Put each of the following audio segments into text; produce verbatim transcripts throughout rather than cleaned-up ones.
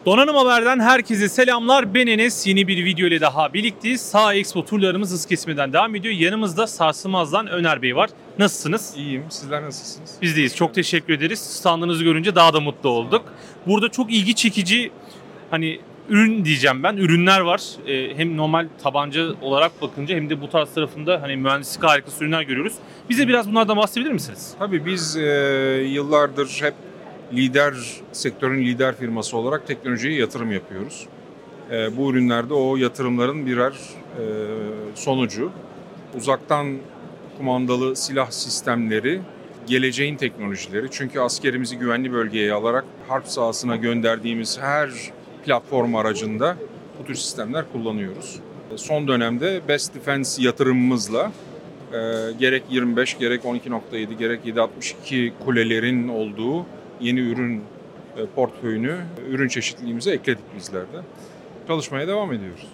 Donanım Haber'den herkese selamlar. Ben Enes. Yeni bir video ile daha birlikteyiz. Sağ Expo turlarımız hız kesmeden devam ediyor. Yanımızda Sarsılmaz'dan Öner Bey var. Nasılsınız? İyiyim. Sizler nasılsınız? Biz deyiz. Çok teşekkür ederiz. Standınızı görünce daha da mutlu olduk. Burada çok ilgi çekici hani ürün diyeceğim ben. Ürünler var. Ee, hem normal tabanca olarak bakınca hem de bu tarz tarafında hani mühendislik harikası ürünler görüyoruz. Bize biraz bunlardan bahsedebilir misiniz? Tabii biz e, yıllardır hep lider, sektörün lider firması olarak teknolojiye yatırım yapıyoruz. E, bu ürünlerde o yatırımların birer e, sonucu. Uzaktan kumandalı silah sistemleri, geleceğin teknolojileri. Çünkü askerimizi güvenli bölgeye alarak harp sahasına gönderdiğimiz her platform aracında bu tür sistemler kullanıyoruz. Son dönemde Best Defense yatırımımızla e, gerek yirmi beş, gerek on iki nokta yedi, gerek yedi altmış iki kulelerin olduğu yeni ürün e, portföyünü, ürün çeşitliliğimize ekledik bizler de. Çalışmaya devam ediyoruz.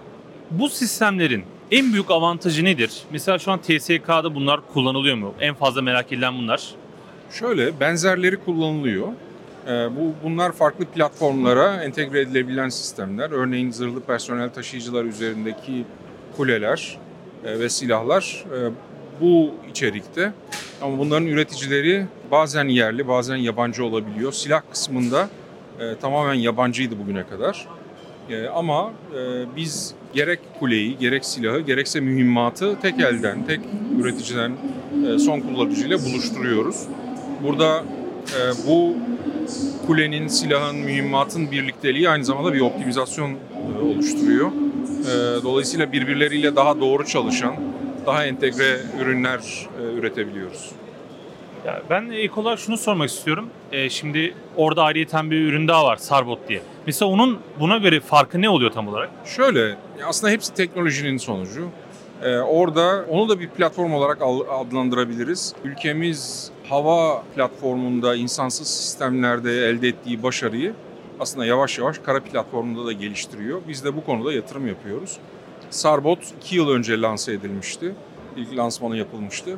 Bu sistemlerin en büyük avantajı nedir? Mesela şu an T S K'da bunlar kullanılıyor mu? En fazla merak edilen bunlar. Şöyle, benzerleri kullanılıyor. E, bu bunlar farklı platformlara entegre edilebilen sistemler. Örneğin zırhlı personel taşıyıcılar üzerindeki kuleler e, ve silahlar e, bu içerikte. Ama bunların üreticileri bazen yerli, bazen yabancı olabiliyor. Silah kısmında e, tamamen yabancıydı bugüne kadar. E, ama e, biz gerek kuleyi, gerek silahı, gerekse mühimmatı tek elden, tek üreticiden e, son kullanıcıyla buluşturuyoruz. Burada e, bu kulenin, silahın, mühimmatın birlikteliği aynı zamanda bir optimizasyon e, oluşturuyor. E, dolayısıyla birbirleriyle daha doğru çalışan, daha entegre ürünler e, üretebiliyoruz. Ya ben ilk olarak şunu sormak istiyorum. Ee, şimdi orada ayrıyeten bir ürün daha var, Sarbot diye. Mesela onun buna göre farkı ne oluyor tam olarak? Şöyle, aslında hepsi teknolojinin sonucu. Ee, orada onu da bir platform olarak adlandırabiliriz. Ülkemiz hava platformunda, insansız sistemlerde elde ettiği başarıyı aslında yavaş yavaş kara platformunda da geliştiriyor. Biz de bu konuda yatırım yapıyoruz. Sarbot iki yıl önce lanse edilmişti. İlk lansmanı yapılmıştı.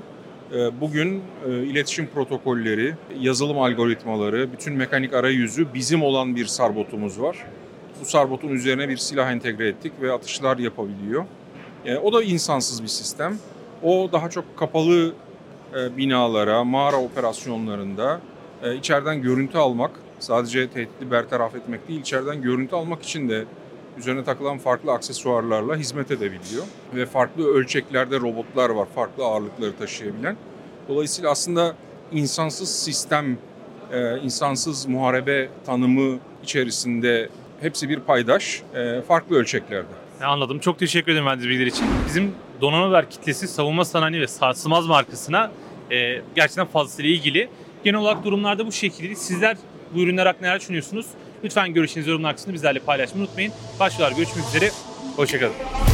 Bugün iletişim protokolleri, yazılım algoritmaları, bütün mekanik arayüzü bizim olan bir Sarbot'umuz var. Bu Sarbot'un üzerine bir silah entegre ettik ve atışlar yapabiliyor. O da insansız bir sistem. O daha çok kapalı binalara, mağara operasyonlarında içeriden görüntü almak, sadece tehdidi bertaraf etmek değil, içeriden görüntü almak için de üzerine takılan farklı aksesuarlarla hizmet edebiliyor. Ve farklı ölçeklerde robotlar var, farklı ağırlıkları taşıyabilen. Dolayısıyla aslında insansız sistem, insansız muharebe tanımı içerisinde hepsi bir paydaş, farklı ölçeklerde. Anladım. Çok teşekkür ederim verdiğiniz bilgiler için. Bizim Donanım Haber kitlesi savunma sanayi ve Sarsılmaz markasına e, gerçekten fazlasıyla ilgili. Genel olarak durumlarda bu şekilde. Sizler bu ürünler hakkında neler düşünüyorsunuz? Lütfen görüşlerinizi yorumlar kısmında bizlerle paylaşmayı unutmayın. Başkalar görüşmek üzere. Hoşçakalın.